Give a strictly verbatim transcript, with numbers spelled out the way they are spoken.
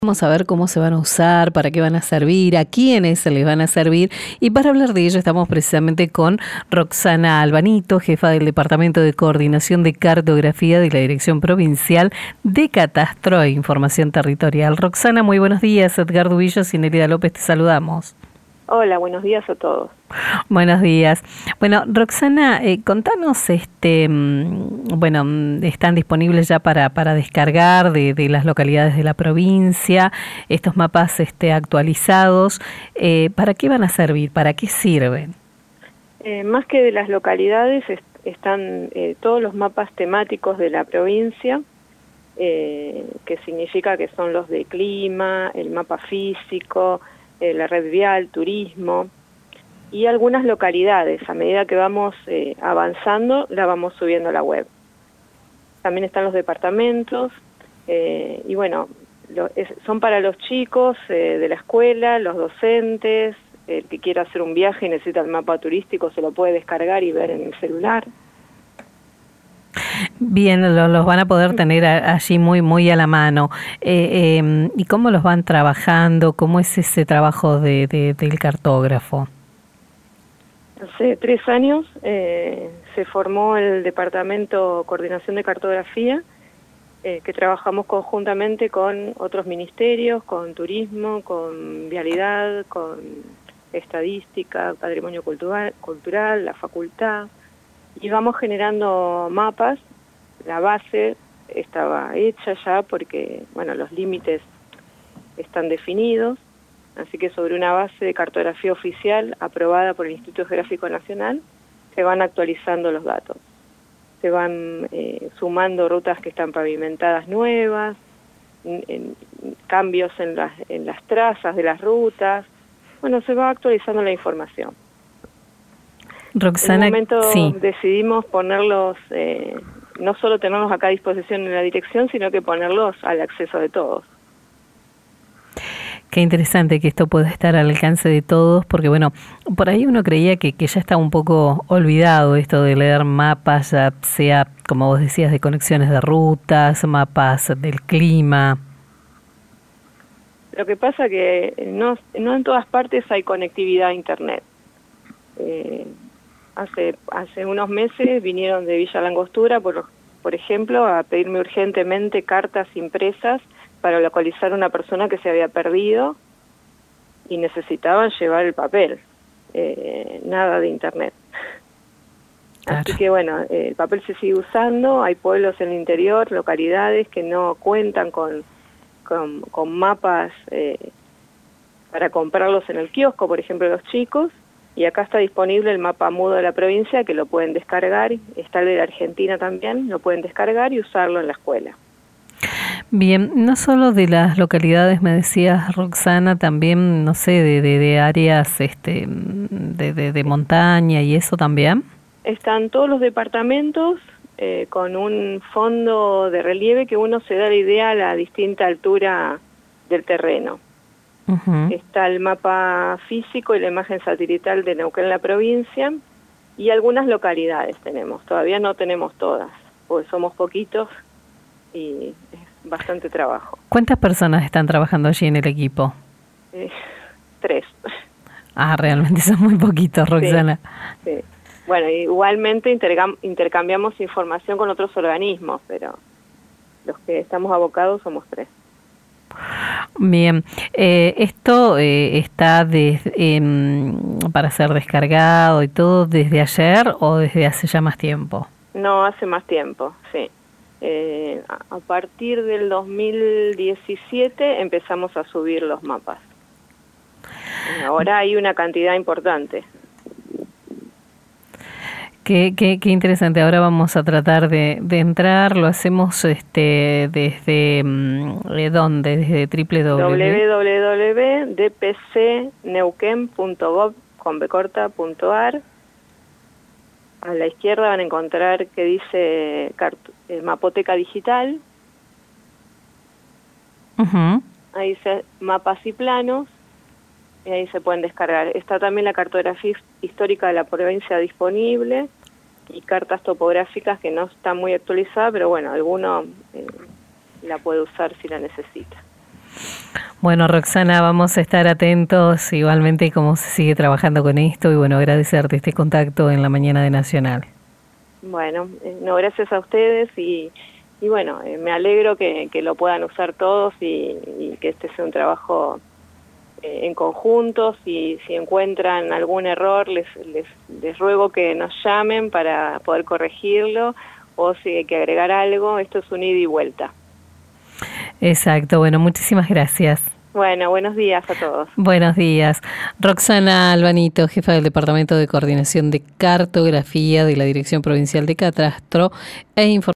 Vamos a ver cómo se van a usar, para qué van a servir, a quiénes se les van a servir. Y para hablar de ello estamos precisamente con Roxana Albanito, jefa del Departamento de Coordinación de Cartografía de la Dirección Provincial de Catastro e Información Territorial. Roxana, muy buenos días. Edgardo Villos y Nerida López, te saludamos. Hola, buenos días a todos. Buenos días. Bueno, Roxana, eh, contanos, este, bueno, están disponibles ya para, para descargar de, de las localidades de la provincia, estos mapas este, actualizados. Eh, ¿Para qué van a servir? ¿Para qué sirven? Eh, más que de las localidades, est están eh, todos los mapas temáticos de la provincia, eh, que significa que son los de clima, el mapa físico, eh, la red vial, turismo, y algunas localidades. A medida que vamos eh, avanzando, la vamos subiendo a la web. También están los departamentos, eh, y bueno, lo, es, son para los chicos eh, de la escuela, los docentes, el que quiera hacer un viaje y necesita el mapa turístico se lo puede descargar y ver en el celular. Bien, lo, los van a poder tener a, allí muy muy a la mano. Eh, eh, ¿Y cómo los van trabajando? ¿Cómo es ese trabajo de, de, del cartógrafo? Hace tres años eh, se formó el Departamento Coordinación de Cartografía, eh, que trabajamos conjuntamente con otros ministerios, con turismo, con vialidad, con estadística, patrimonio cultural, cultural, la facultad, y vamos generando mapas. La base estaba hecha ya porque, bueno, los límites están definidos. Así que sobre una base de cartografía oficial aprobada por el Instituto Geográfico Nacional se van actualizando los datos. Se van eh, sumando rutas que están pavimentadas nuevas, en, en, cambios en las, en las trazas de las rutas. Bueno, se va actualizando la información. Roxana, en un momento sí. decidimos ponerlos, eh, no solo tenerlos acá a disposición en la dirección, sino que ponerlos al acceso de todos. Qué interesante que esto pueda estar al alcance de todos, porque bueno, por ahí uno creía que, que ya está un poco olvidado esto de leer mapas, ya sea, como vos decías, de conexiones de rutas, mapas del clima. Lo que pasa que no, no en todas partes hay conectividad a Internet. Eh, hace, hace unos meses vinieron de Villa Langostura, por, por ejemplo, a pedirme urgentemente cartas impresas para localizar a una persona que se había perdido y necesitaban llevar el papel, eh, nada de Internet. Claro. Así que bueno, eh, el papel se sigue usando, hay pueblos en el interior, localidades que no cuentan con, con, con mapas eh, para comprarlos en el kiosco, por ejemplo, los chicos, y acá está disponible el mapa mudo de la provincia que lo pueden descargar, está el de la Argentina también, lo pueden descargar y usarlo en la escuela. Bien, no solo de las localidades, me decías, Roxana, también, no sé, de, de, de áreas este, de, de, de montaña y eso también. Están todos los departamentos eh, con un fondo de relieve que uno se da la idea a la distinta altura del terreno. Uh-huh. Está el mapa físico y la imagen satelital de Neuquén, la provincia, y algunas localidades tenemos. Todavía no tenemos todas, porque somos poquitos y es bastante trabajo. ¿Cuántas personas están trabajando allí en el equipo? Eh, tres. Ah, realmente son muy poquitos, Roxana. Sí, sí. Bueno, igualmente intercam intercambiamos información con otros organismos, pero los que estamos abocados somos tres. Bien, eh, esto eh, está de, eh, para ser descargado y todo desde ayer o desde hace ya más tiempo. No, hace más tiempo, sí. Eh, a partir del dos mil diecisiete empezamos a subir los mapas. Ahora hay una cantidad importante. Qué, qué, qué interesante. Ahora vamos a tratar de, de entrar. Lo hacemos este desde ¿de dónde? Desde w w w punto d p c neuquén punto gov punto a r. A la izquierda van a encontrar que dice eh, Mapoteca Digital. Uh-huh. Ahí dice mapas y planos. Y ahí se pueden descargar. Está también la cartografía histórica de la provincia disponible y cartas topográficas que no están muy actualizadas, pero bueno, alguno eh, la puede usar si la necesita. Bueno, Roxana, vamos a estar atentos igualmente cómo se sigue trabajando con esto y bueno, agradecerte este contacto en la mañana de Nacional. Bueno, eh, no, gracias a ustedes y, y bueno, eh, me alegro que, que lo puedan usar todos y, y que este sea un trabajo eh, en conjunto. Si, si encuentran algún error, les, les, les ruego que nos llamen para poder corregirlo, o si hay que agregar algo, esto es un ida y vuelta. Exacto, bueno, muchísimas gracias. Bueno, buenos días a todos. Buenos días. Roxana Albanito, jefa del Departamento de Coordinación de Cartografía de la Dirección Provincial de Catastro e Información.